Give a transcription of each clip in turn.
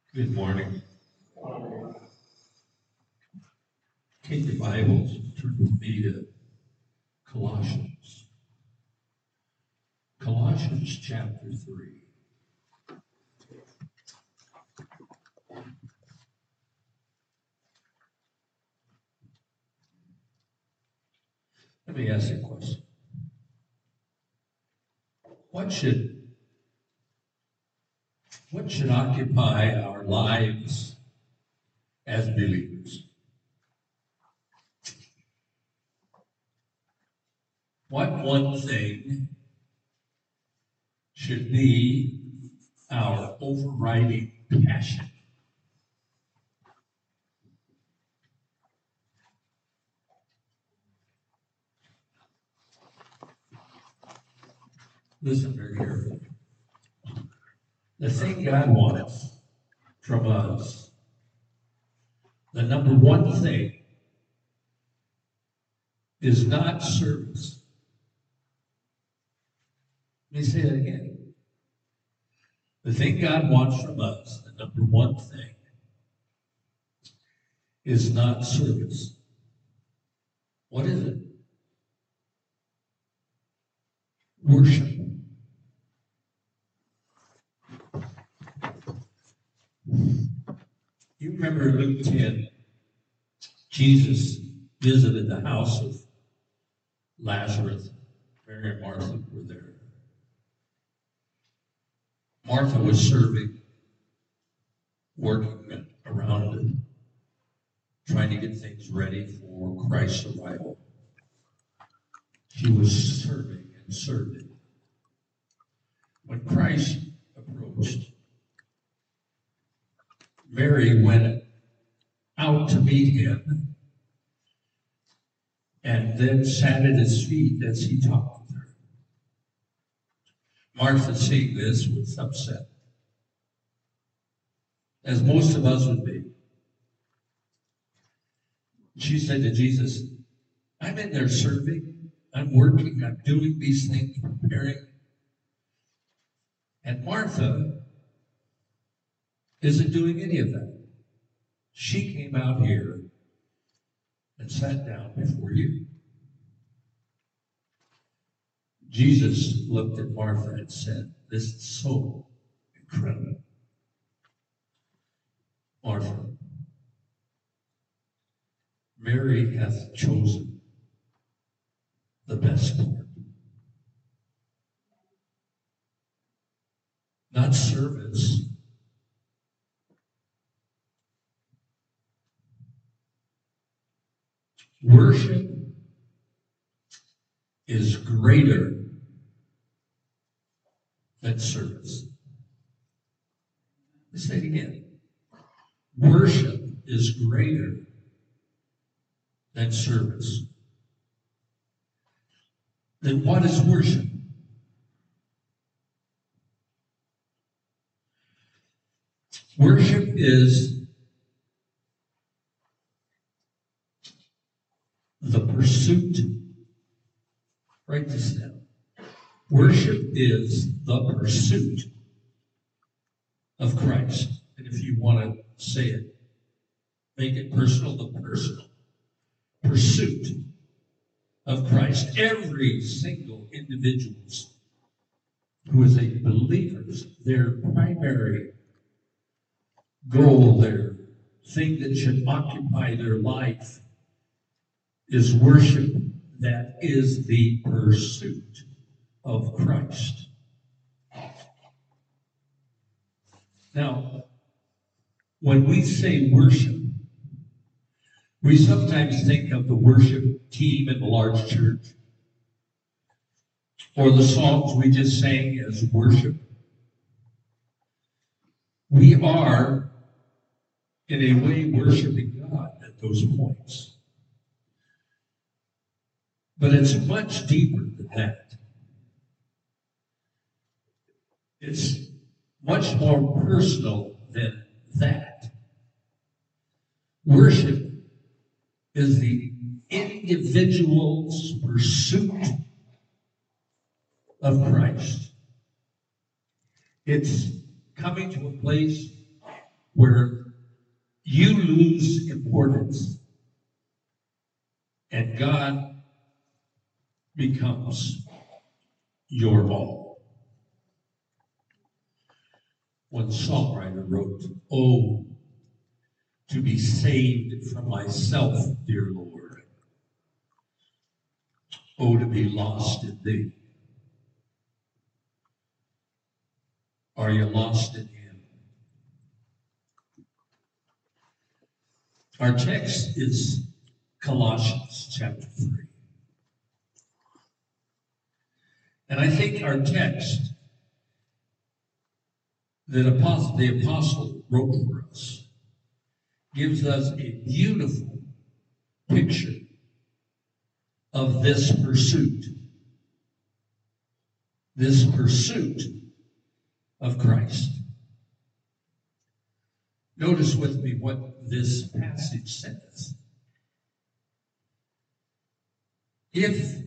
Good morning. Take your Bibles, turn with me to Colossians. Colossians chapter 3. Let me ask you a question. What should occupy our lives as believers? What one thing should be our overriding passion? Listen very carefully. The thing God wants from us, the number one thing, is not service. Let me say that again. The thing God wants from us, the number one thing, is not service. What is it? Worship. You remember Luke 10, Jesus visited the house of Lazarus. Mary and Martha were there. Martha was serving, working around it, trying to get things ready for Christ's arrival. She was serving and serving. When Christ approached, Mary went out to meet him and then sat at his feet as he talked with her. Martha, seeing this, was upset, as most of us would be. She said to Jesus, I'm in there serving, I'm working, I'm doing these things, preparing. And Martha isn't doing any of that. She came out here and sat down before you. Jesus looked at Martha and said, this is so incredible. Martha, Mary hath chosen the best part. Not service. Worship is greater than service. Let's say it again. Worship is greater than service. Then what is worship? Worship is the pursuit. Write this down. Worship is the pursuit of Christ. And if you want to say it, make it personal, the personal pursuit of Christ. Every single individual who is a believer, their primary goal, their thing that should occupy their life is worship that is the pursuit of Christ. Now, when we say worship, we sometimes think of the worship team in the large church, or the songs we just sang as worship. We are, in a way, worshiping God at those points. But it's much deeper than that. It's much more personal than that. Worship is the individual's pursuit of Christ. It's coming to a place where you lose importance and God becomes your all. One songwriter wrote, "Oh, to be saved from myself, dear Lord. Oh, to be lost in thee." Are you lost in him? Our text is Colossians chapter 3. And I think our text that the apostle wrote for us gives us a beautiful picture of this pursuit of Christ. Notice with me what this passage says. If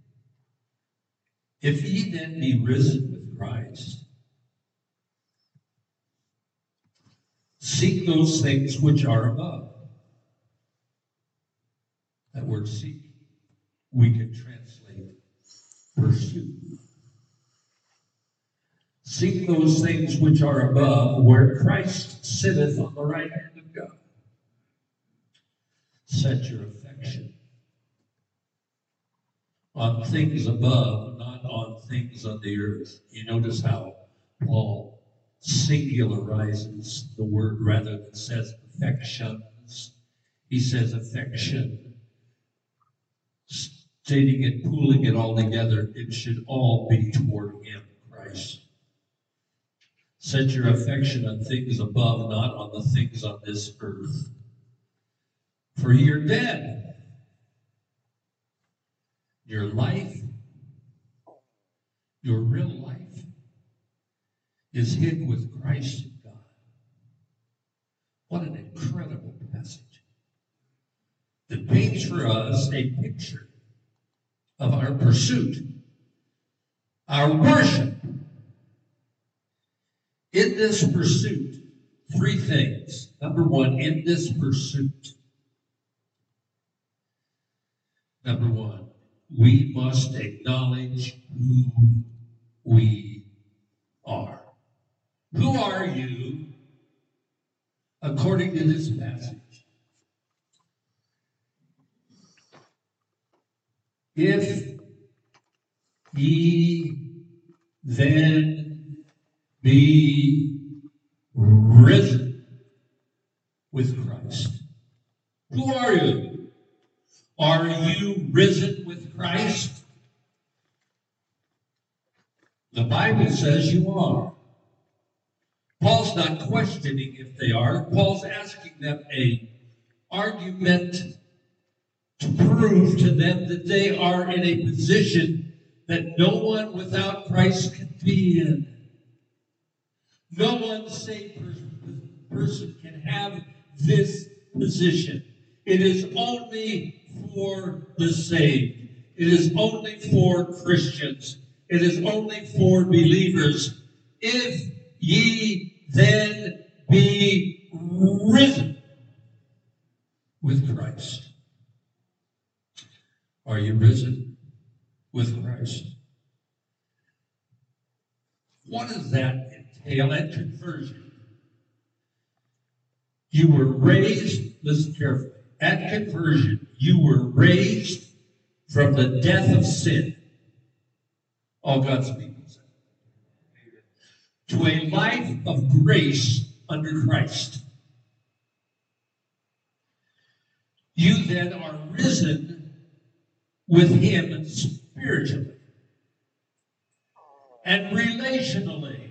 ye then be risen with Christ, seek those things which are above. That word seek, we can translate pursue. Seek those things which are above, where Christ sitteth on the right hand of God. Set your affection on things above, not on things on the earth. You notice how Paul singularizes the word rather than says affections. He says affection, stating it, pooling it all together. It should all be toward him, Christ. Set your affection on things above, not on the things on this earth. For you're dead. Your life, your real life, is hid with Christ in God. What an incredible passage. That paints for us a picture of our pursuit, our worship. In this pursuit, three things. Number one, in this pursuit. Number one, we must acknowledge who we are. Who are you according to this passage? If ye then be risen with Christ. Who are you? Are you risen with Christ? The Bible says you are. Paul's not questioning if they are. Paul's asking them an argument to prove to them that they are in a position that no one without Christ can be in. No one saved person can have this position. It is only for the saved. It is only for Christians. It is only for believers. If ye then be risen with Christ. Are you risen with Christ? What does that entail at conversion? You were raised, listen carefully, at conversion, you were raised from the death of sin. All God's people say. To a life of grace under Christ. You then are risen with him spiritually and relationally.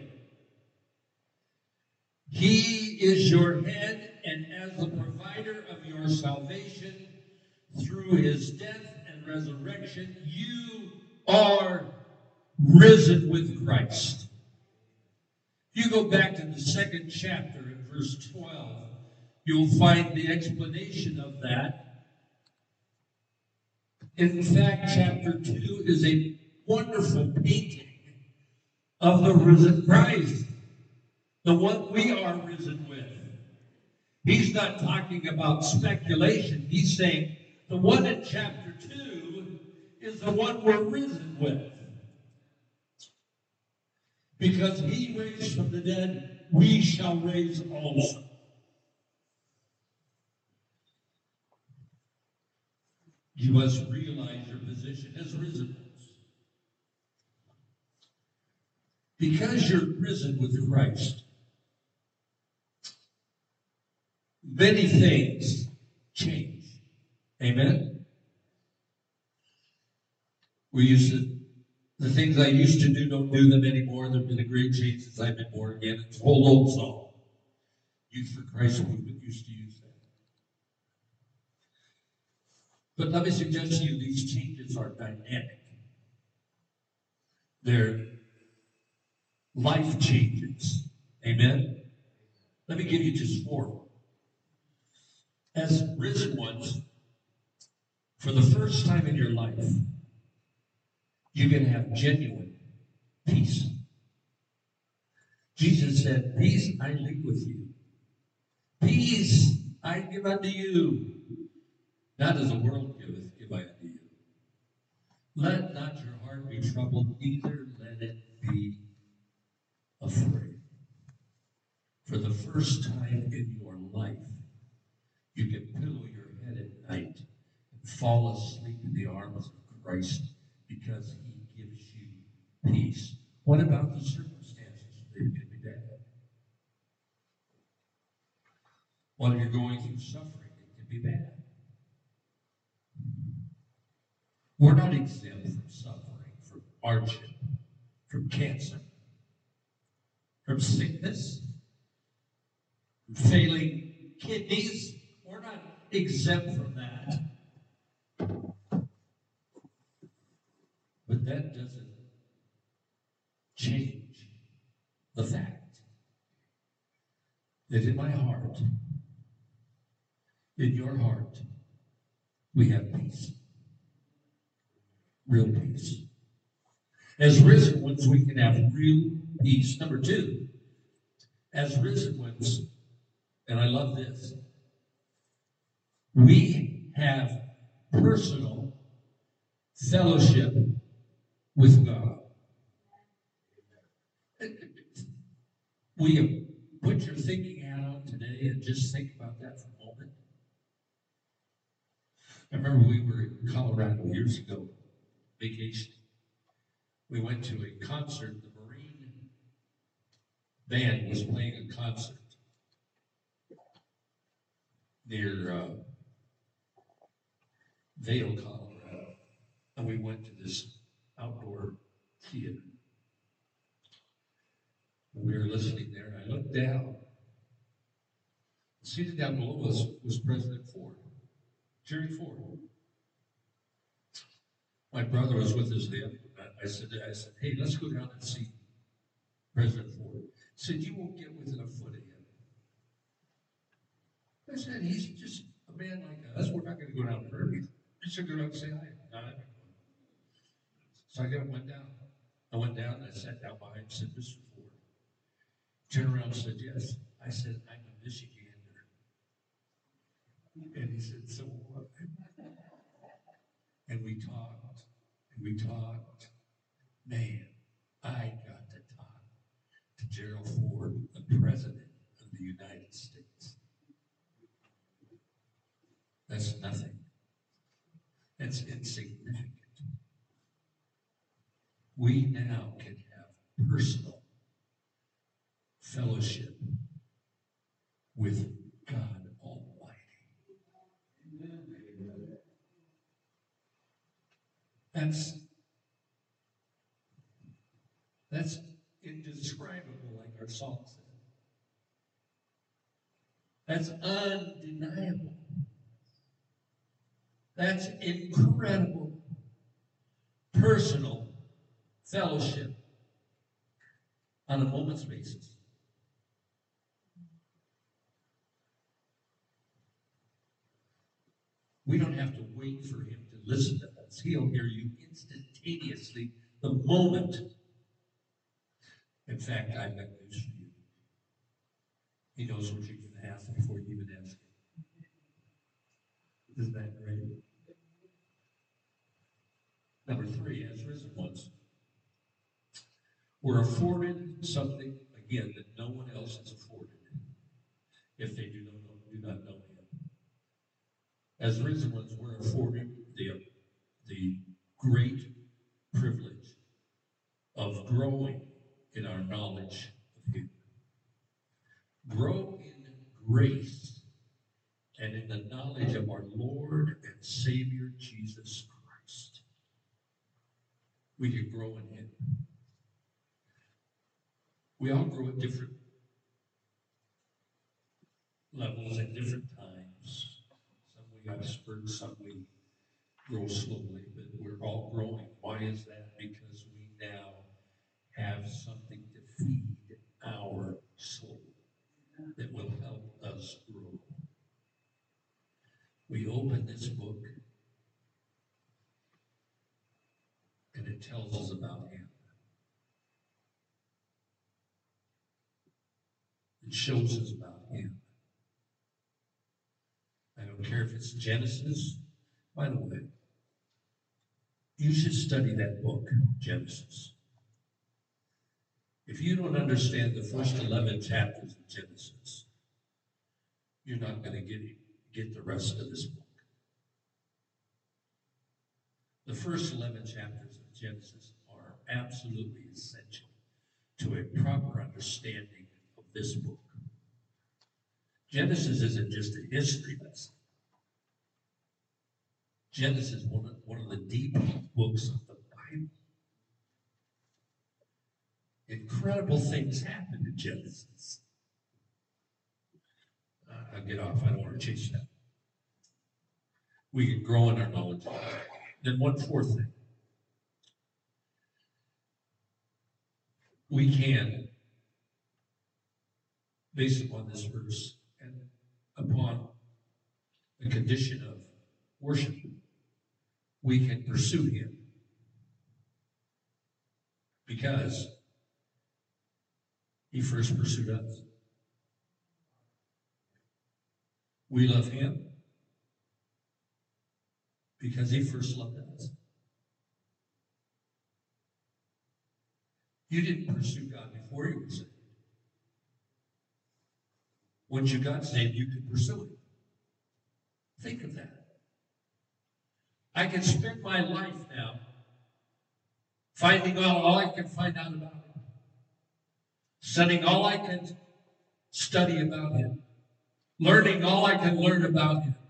He is your head, and as the provider of your salvation through his death and resurrection, you are risen with Christ. If you go back to the second chapter in verse 12, you'll find the explanation of that. In fact, chapter 2 is a wonderful painting of the risen Christ, the one we are risen with. He's not talking about speculation. He's saying the one in chapter 2 is the one we're risen with. Because he raised from the dead, we shall raise also. You must realize your position as risen ones. Because you're risen with Christ, many things change. Amen? The things I used to do, don't do them anymore. There have been a great change since I've been born again. It's a whole old song. Youth for Christ movement used to use that. But let me suggest to you, these changes are dynamic. They're life changes. Amen? Let me give you just 4. As risen ones, for the first time in your life, you can have genuine peace. Jesus said, peace I leave with you. Peace I give unto you. Not as the world giveth, give I unto you. Let not your heart be troubled, neither let it be afraid. For the first time in your life, you can pillow your head at night and fall asleep in the arms of Christ because he gives you peace. What about the circumstances? They can be bad. While you're going through suffering, it can be bad. We're not exempt from suffering, from hardship, from cancer, from sickness, from failing kidneys. We're not exempt from that. But that doesn't change the fact that in my heart, in your heart, we have peace. Real peace. As risen ones, we can have real peace. Number 2, as risen ones, and I love this, we have personal fellowship with God. Will you put your thinking hat on today and just think about that for a moment? I remember we were in Colorado years ago, vacationing. We went to a concert. The Marine band was playing a concert near Vail, Colorado. And we went to this outdoor theater. We were listening there, and I looked down. Seated down below us was President Ford, Jerry Ford. My brother was with us then. I said, hey, let's go down and see President Ford. He said, you won't get within a foot of him. I said, he's just a man like us. We're not going to go down and hurt him. You should go down and say hi. So I went down. I went down and I sat down behind him and said, Mr. Ford. Turned around and said, yes. I said, I'm a Michigander. And he said, so what? And we talked, and we talked. Man, I got to talk to Gerald Ford, the President of the United States. That's nothing. That's insignificant. We now can have personal fellowship with God Almighty. That's indescribable, like our song said. That's undeniable. That's incredible. Personal fellowship on a moment's basis. We don't have to wait for him to listen to us. He'll hear you instantaneously the moment. In fact, I've got news for you. He knows what you're going to ask before you even ask him. Isn't that great? Number 3, as risen ones, we're afforded something, again, that no one else is afforded if they do not know him. As risen ones, we're afforded the great privilege of growing in our knowledge of him. Grow in grace and in the knowledge of our Lord and Savior Jesus Christ. We can grow in him. We all grow at different levels at different times. Some we have spurts, some we grow slowly, but we're all growing. Why is that? Because we now have something to feed our soul that will help us grow. We open this book and it tells us about him. It shows us about him. I don't care if it's Genesis. By the way, you should study that book, Genesis. If you don't understand the first 11 chapters of Genesis, you're not going to get the rest of this book. The first 11 chapters of Genesis are absolutely essential to a proper understanding of this book. Genesis isn't just a history lesson. Genesis is one of the deepest books of the Bible. Incredible things happen in Genesis. I'll get off. I don't want to chase that. We can grow in our knowledge of God. Then one fourth thing. We can, based upon this verse and upon the condition of worship, we can pursue him because he first pursued us. We love him because he first loved us. You didn't pursue God before you were saved. Once you got saved, you could pursue him. Think of that. I can spend my life now finding out all I can find out about him, studying all I can study about him, learning all I can learn about him.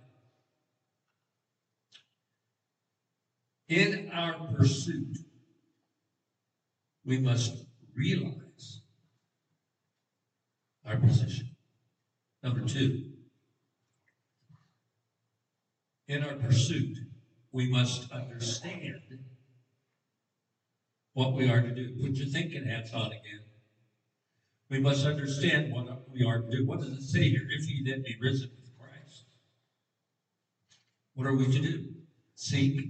In our pursuit, we must realize our position. Number 2, in our pursuit, we must understand what we are to do. Put your thinking hats on again. We must understand what we are to do. What does it say here? If ye then be risen with Christ. What are we to do? Seek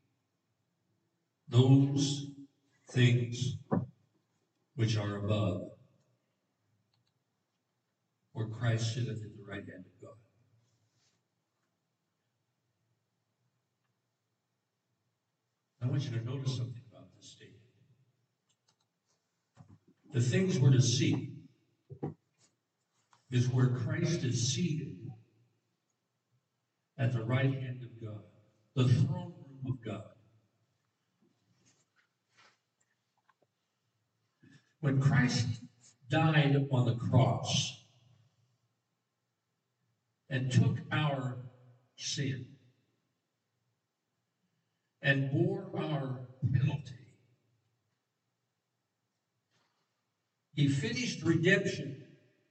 those things which are above, where Christ sitteth at the right hand of God. I want you to notice something about this statement. The things we're to seek is where Christ is seated at the right hand of God, the throne room of God. When Christ died on the cross and took our sin and bore our penalty, he finished redemption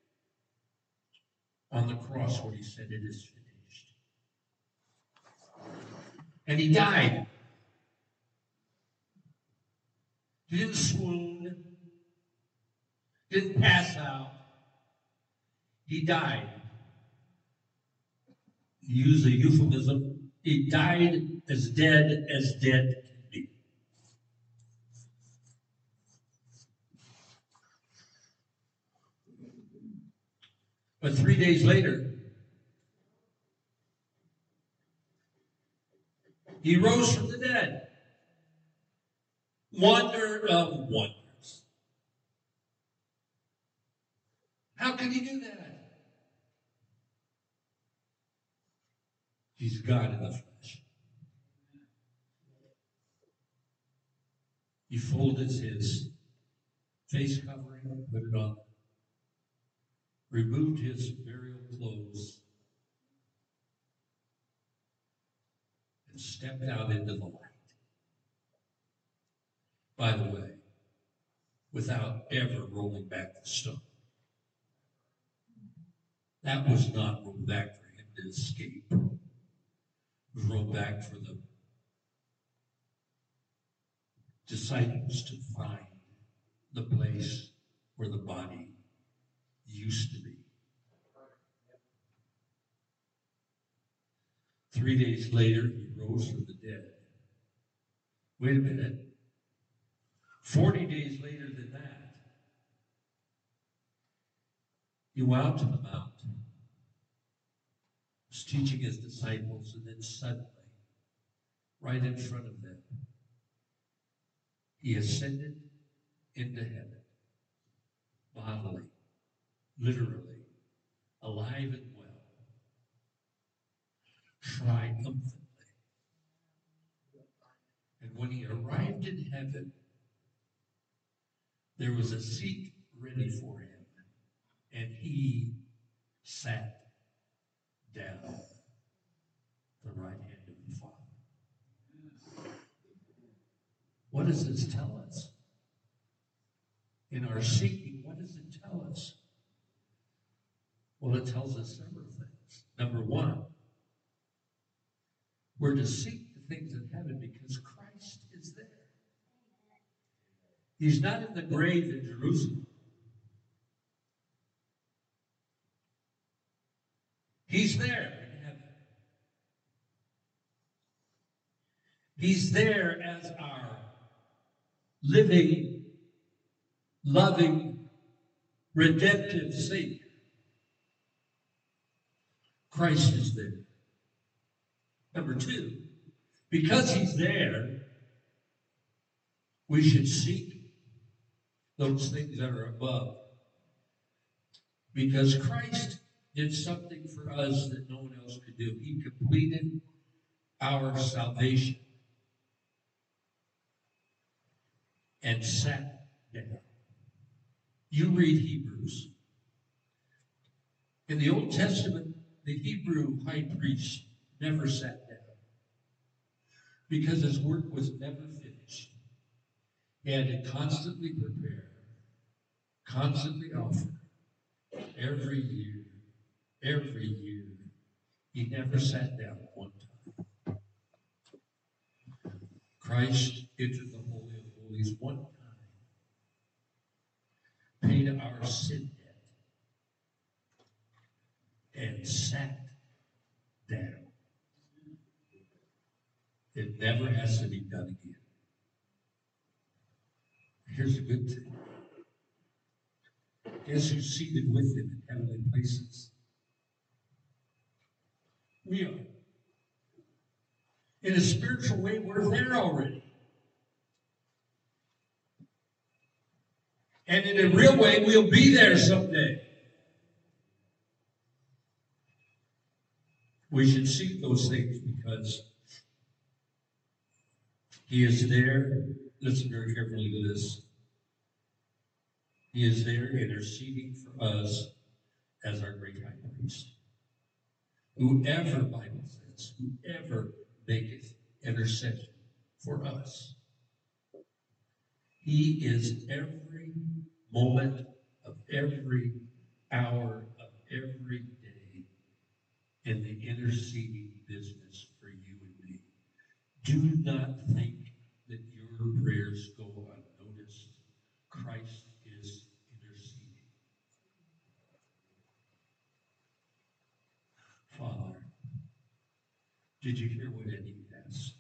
on the cross when he said, "It is finished." And he died. He didn't swoon, didn't pass out. He died. Use a euphemism. He died as dead can be. But 3 days later, he rose from the dead. Wonder of wonders. How can he do that? He's God in the flesh. He folded his face covering, put it on, removed his burial clothes, and stepped out into the light. By the way, without ever rolling back the stone. That was not rolled back for him to escape. It was rolled back for the disciples to find the place where the body used to be. 3 days later, he rose from the dead. Wait a minute. 40 days later than that, he went out to the mountain, was teaching his disciples, and then suddenly, right in front of them, he ascended into heaven, bodily, literally, alive and well, triumphantly. And when he arrived in heaven, there was a seat ready for him, and he sat down at the right hand of the Father. What does this tell us? In our seeking, what does it tell us? Well, it tells us several things. Number one, we're to seek the things in heaven because Christ is there. He's not in the grave in Jerusalem. He's there in heaven. He's there as our living, loving, redemptive Savior. Christ is there. Number two, because he's there, we should seek those things that are above. Because Christ did something for us that no one else could do. He completed our salvation and sat down. You read Hebrews. In the Old Testament, the Hebrew high priest never sat down because his work was never finished. He had to constantly prepare, constantly offer. Every year, he never sat down one time. Christ entered the Holy of Holies one time, paid our sin debt, and sat down. It never has to be done again. Here's a good thing. Guess who's seated with him in heavenly places? We are. In a spiritual way, we're there already. And in a real way, we'll be there someday. We should seek those things because he is there. Listen very carefully to this. He is there interceding for us as our great high priest. Whoever, Bible says, whoever maketh intercession for us. He is every moment of every hour of every day in the interceding business for you and me. Do not think that your prayers go unnoticed. Christ is interceding. Father, did you hear what Eddie asked?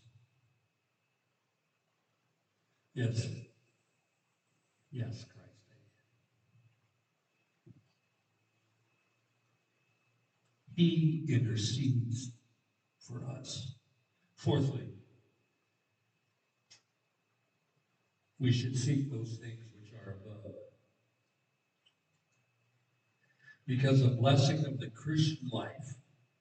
Yes. Yes, Christ. He intercedes for us. Fourthly, we should seek those things which are above. Because the blessing of the Christian life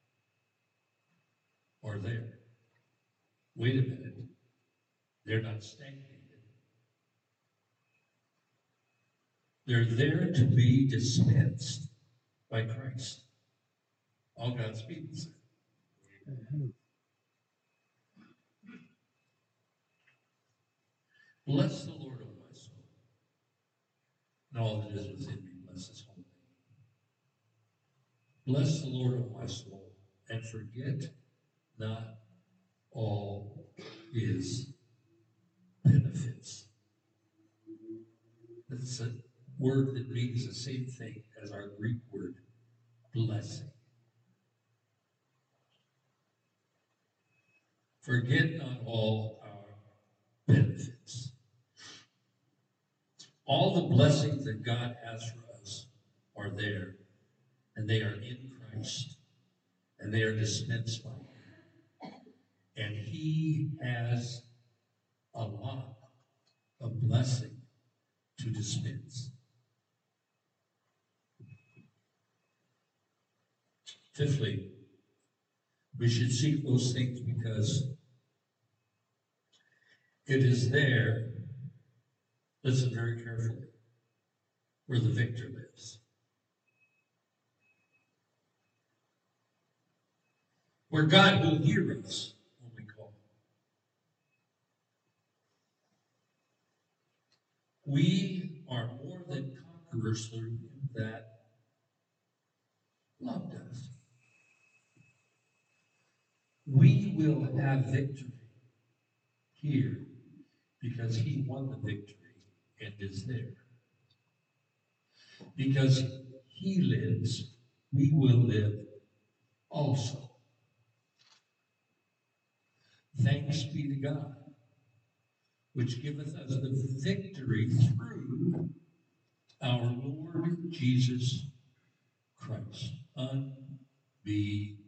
are there. Wait a minute. They're not stagnated. They're there to be dispensed by Christ. All God's people say. Bless the Lord, O my soul, and all that is within me, bless his holy name. Bless the Lord, O my soul, and forget not all his benefits. That's a word that means the same thing as our Greek word, blessing. Forget not all our benefits. All the blessings that God has for us are there, and they are in Christ, and they are dispensed by Him. And He has a lot of blessing to dispense. Fifthly, we should seek those things because it is there, listen very carefully, where the victor lives. Where God will hear us when we call. We are more than conquerors through Him that loved us. We will have victory here because He won the victory and is there. Because He lives, we will live also. Thanks be to God, which giveth us the victory through our Lord Jesus Christ. Unbelievable.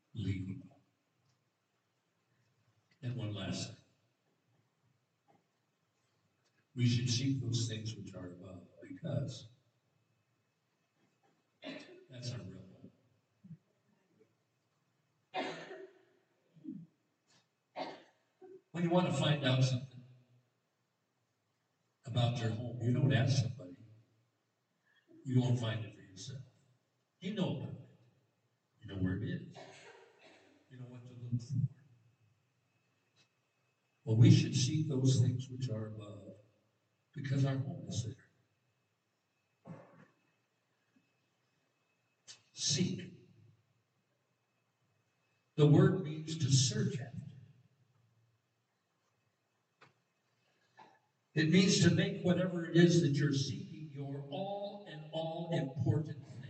And one last thing. We should seek those things which are above, because that's our real home. When you want to find out something about your home, you don't ask somebody. You won't find it for yourself. You know about it. You know where it is. You know what to look for. Well, we should seek those things which are above, because our home is there. Seek. The word means to search after. It means to make whatever it is that you're seeking your all and all important thing.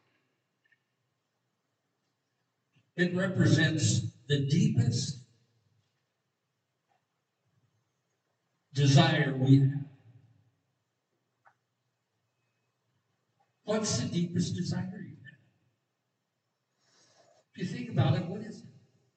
It represents the deepest desire we have. What's the deepest desire you have? If you think about it, what is it?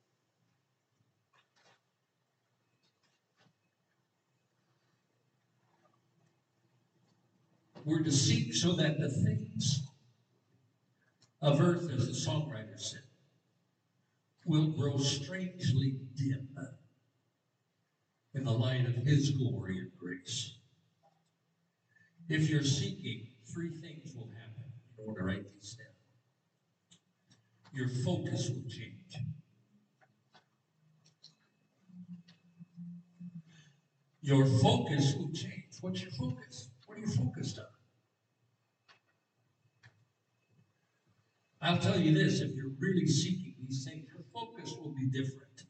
We're to seek so that the things of earth, as the songwriter said, will grow strangely dim in the light of His glory and grace. If you're seeking, three things will happen. You want to write these down. Your focus will change. Your focus will change. What's your focus? What are you focused on? I'll tell you this, if you're really seeking these things, your focus will be different.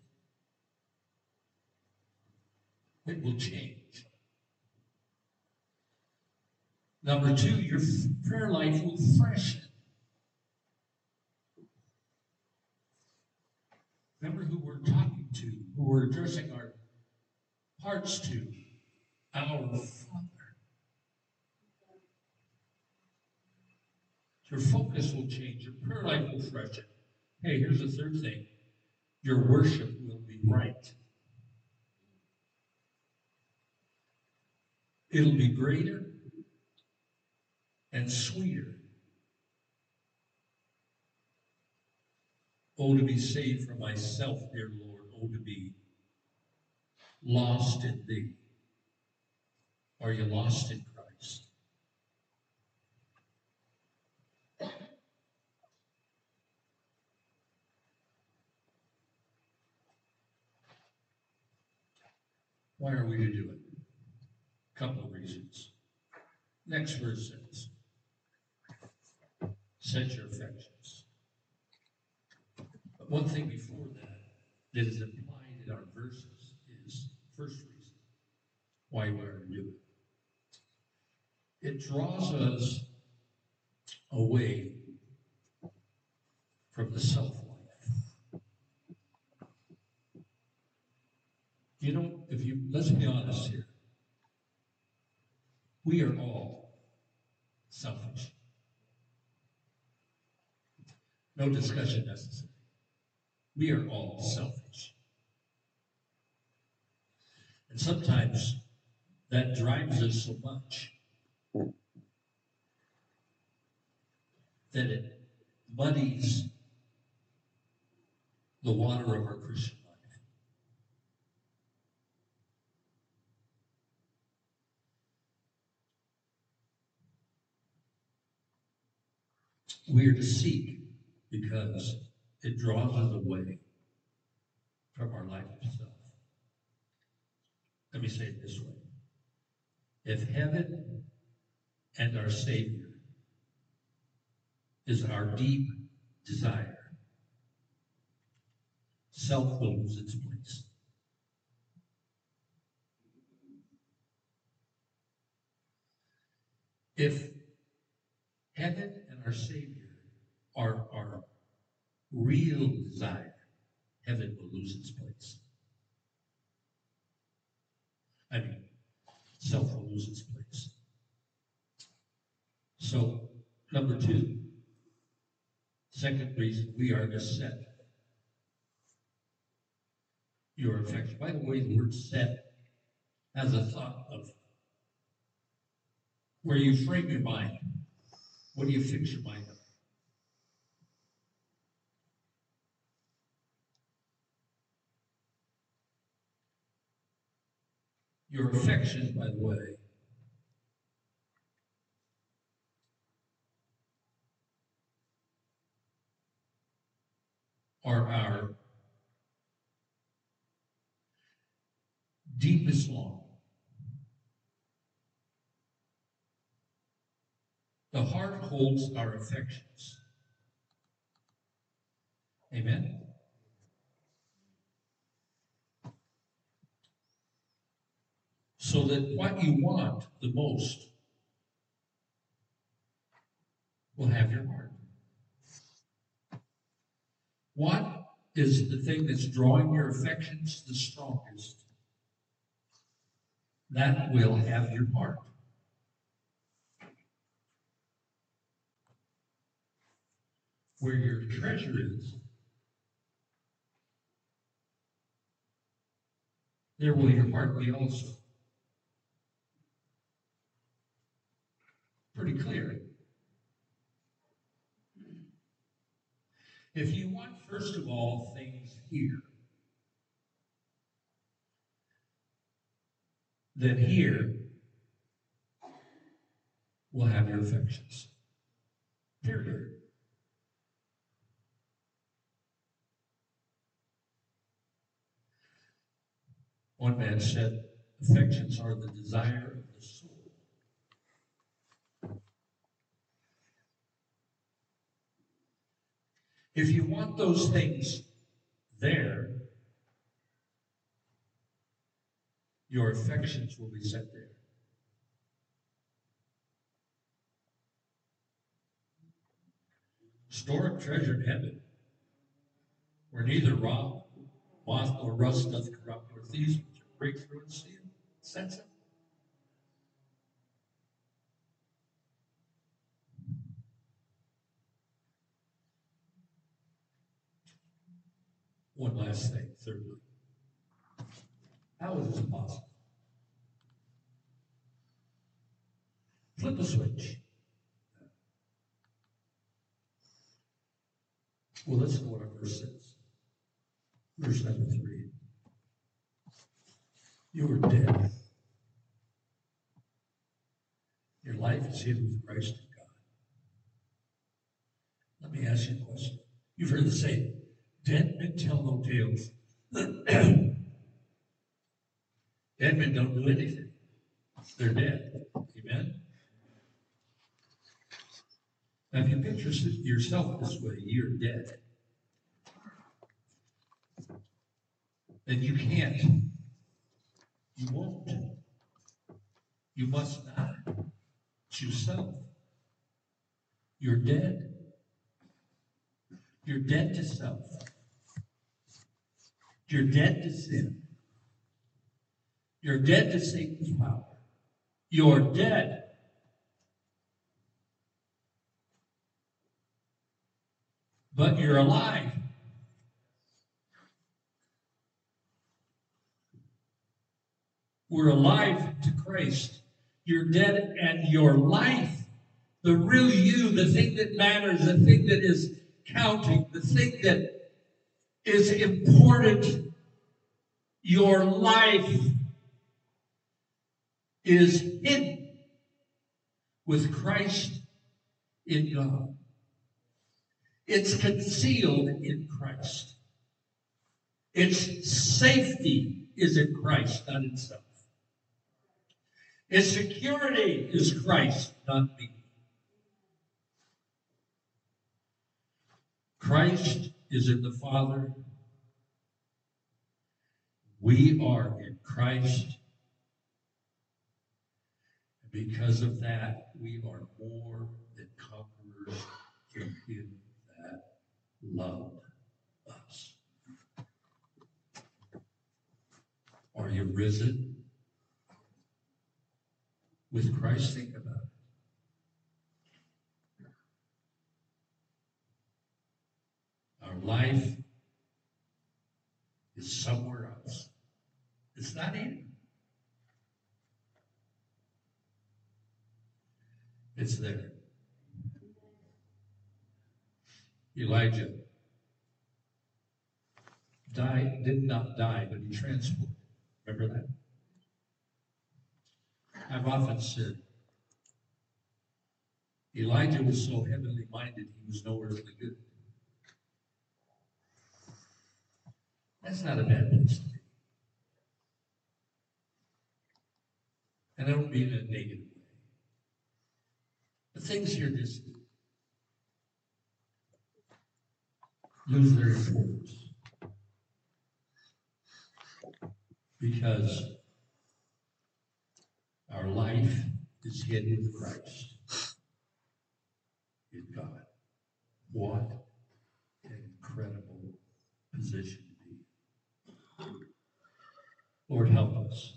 It will change. Number two, your prayer life will freshen. Remember who we're talking to, who we're addressing our hearts to, our Father. Your focus will change. Your prayer life will freshen. Hey, here's the third thing. Your worship will be right. It'll be greater and sweeter. Oh, to be saved from myself, dear Lord. Oh, to be lost in thee. Are you lost in Christ? Why are we to do it? A couple of reasons. Next verse says, set your affections. But one thing before that is implied in our verses is first reason why we are to do it. It draws us away from the self-life. You know, let's be honest here. We are all selfish. No discussion necessary. We are all selfish. And sometimes that drives us so much that it muddies the water of our Christian life. We are to seek because it draws us away from our life of self. Let me say it this way. If heaven and our Savior is our deep desire, self will lose its place. If heaven and our Savior are our real desire, heaven will lose its place. I mean, self will lose its place. So, number two, second reason, we are to set your affection. By the way, the word set has a thought of where you frame your mind. What do you fix your mind on? Your affections, by the way, are our deepest longing. The heart holds our affections. Amen? So that what you want the most will have your heart. What is the thing that's drawing your affections the strongest? That will have your heart. Where your treasure is, there will your heart be also. Pretty clear. If you want, first of all, things here, then here will have your affections. Period. One man said, affections are the desire of the soul. If you want those things there, your affections will be set there. Store up treasure in heaven, where neither moth nor rust doth corrupt, nor thieves break through and steal. Sense it? One last thing, thirdly. How is this possible? Flip the switch. Well, let's know what our verse says. Verse number 3. You were dead. Your life is hid with Christ in God. Let me ask you a question. You've heard the saying, dead men tell no tales. Dead men don't do anything. They're dead. Amen? Now, if you picture yourself this way, you're dead. Then you can't. You won't. You must not. Choose self. You're dead. You're dead to self. You're dead to sin. You're dead to Satan's power. You're dead. But you're alive. We're alive to Christ. You're dead, and your life, the real you, the thing that matters, the thing that is counting, the thing that is important, your life is hidden with Christ in God. It's concealed in Christ. Its safety is in Christ, not itself. Its security is Christ, not me. Christ is in the Father. We are in Christ. Because of that, we are more than conquerors in Him that loved us. Are you risen with Christ? Think about it. Our life is somewhere else. It's not in. It's there. Elijah did not die, but he transported. Remember that? I've often said, Elijah was so heavenly minded, he was no earthly good. That's not a bad place to be. And I don't mean in a negative way. But things here just lose their importance. Because our life is hid with Christ in God. What an incredible position to be. Lord, help us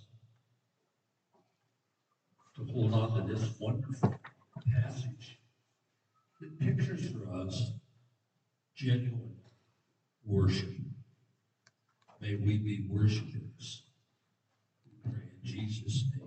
to hold on to this wonderful passage that pictures for us genuine worship. May we be worshipers. We pray in Jesus' name.